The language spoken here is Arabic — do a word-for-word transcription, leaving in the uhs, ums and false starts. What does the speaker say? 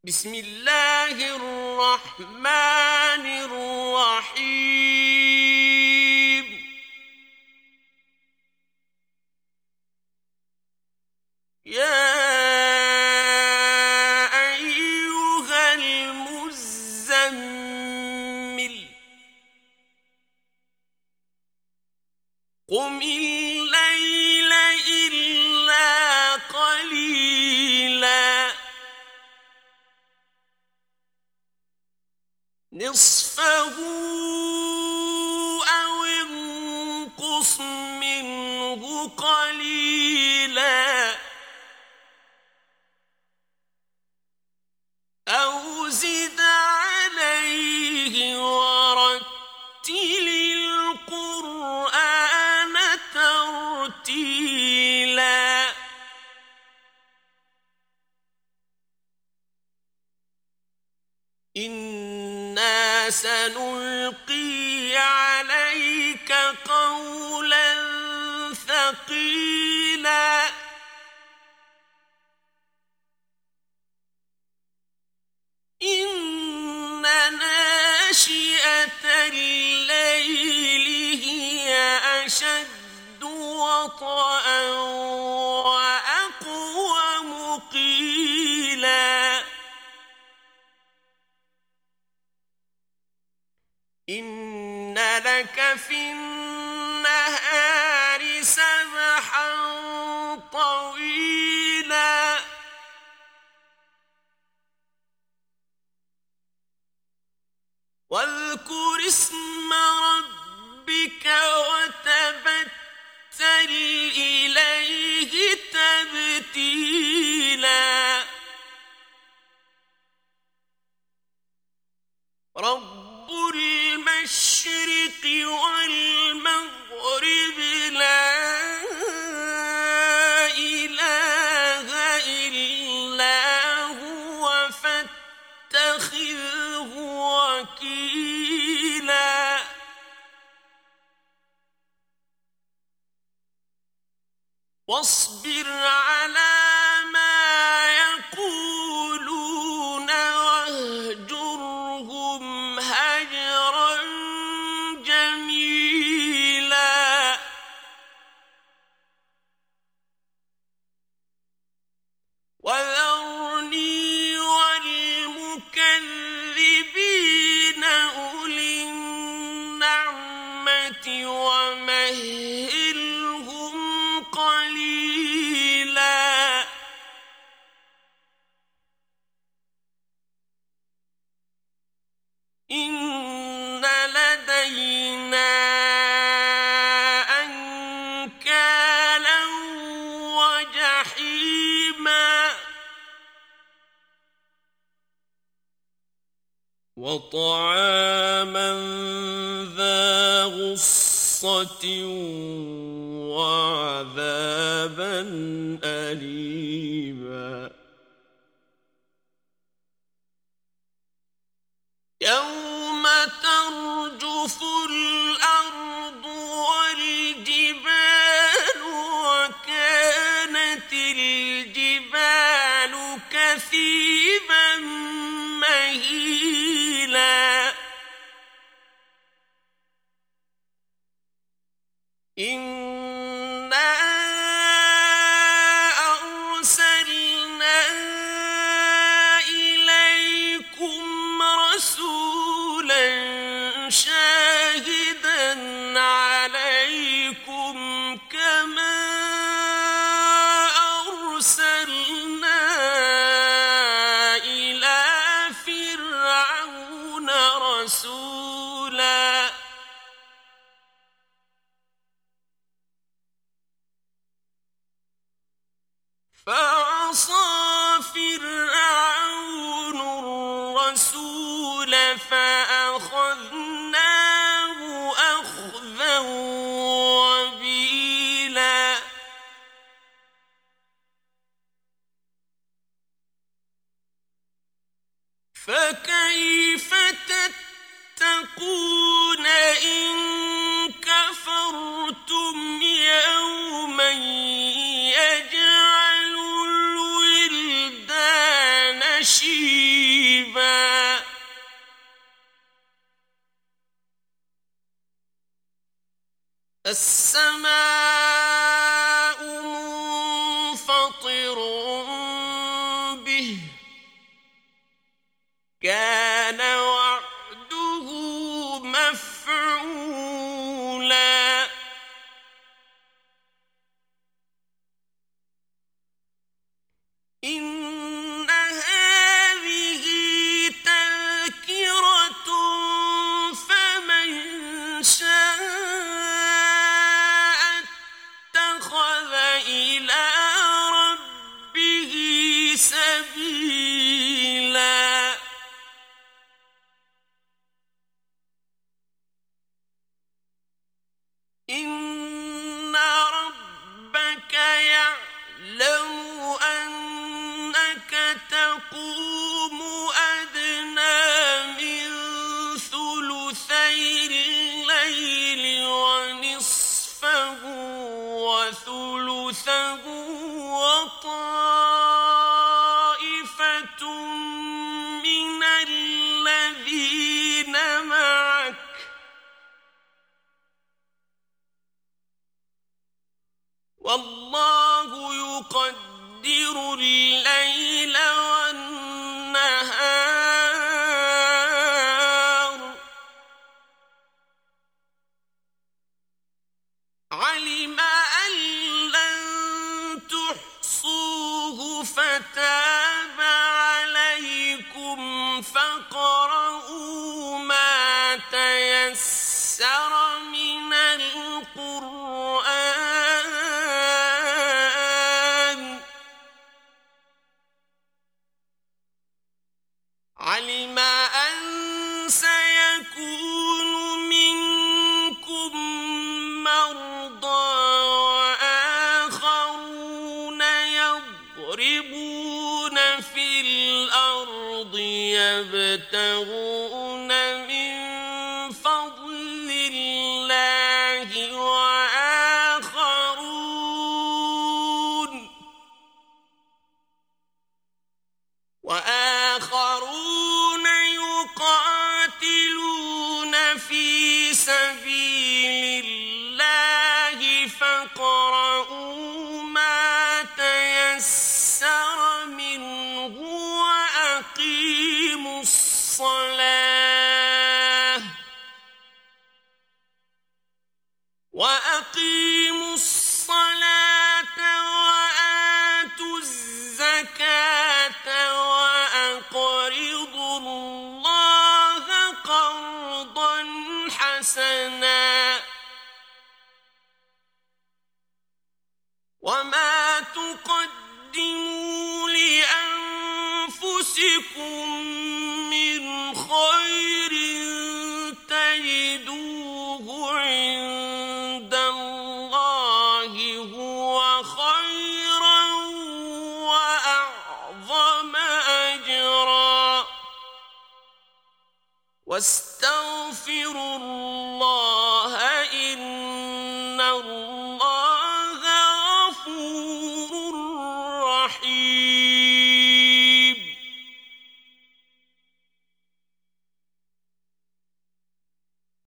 بسم الله الرحمن الرحيم. يا أيها المزمل قم الليل إلا قليلا نصفه أو انقص منه قليلا أو زد عليه ورتل القرآن ترتيلا إنا سنلقي عليك قولا ثقيلا إن ناشئة الليل هي أشد وطئا وأقوم قيلا إن لك في النهار سبحا طويلا واذكر اسم ربك وتبتل إليه تبتيلا رب المشرق والمغرب لا إله إلا هو فاتخذه وكيلا واصبر على ما يقولون واهجرهم هجرا جميلا وذرني والمكذبين أولي النعمة ومهلهم قليلا إن لدينا أنكالا وجحيما وطعاما ذا غصة وعذابا أليما يوم ترجف الأرض والجبال وكانت الجبال كثيبا مهيلا إنا أرسلنا إليكم رسولا شاهدا عليكم كما أرسلنا إلى فرعون رسولا فعصى فرعون الرسول فأخذناه أخذا وبيلا فكيف تتقون إن كفرتم يوما يجعل الولدان شيبا السماء منفطر به كان وعده مفعولا إن هذه تذكرة فمن شاء اتخذ إلى ربه سبيلا إن ربك يعلم أنك تقوم أدنى من ثلثي الليل ونصفه وثلثه وطائفة من الذين معك والله يقدر الليل والنهار علم أن لن تحصوه فتاب عليكم فاقرؤوا ما تيسر من القرآن علم أن سيكون منكم مرضى وآخرون يضربون في الأرض يبتغون من فضل الله وآخرون وآخرون يقاتلون في سبيل الله فاقرؤوا ما تيسر منه وأقيموا الصلاة وأقيموا الصلاة وآتوا الزكاة وأقرضوا الله قرضا حسنا وما تقدموا لأنفسكم من خير تجدوه عند الله هو خيرا وأعظم أجرا واستغفروا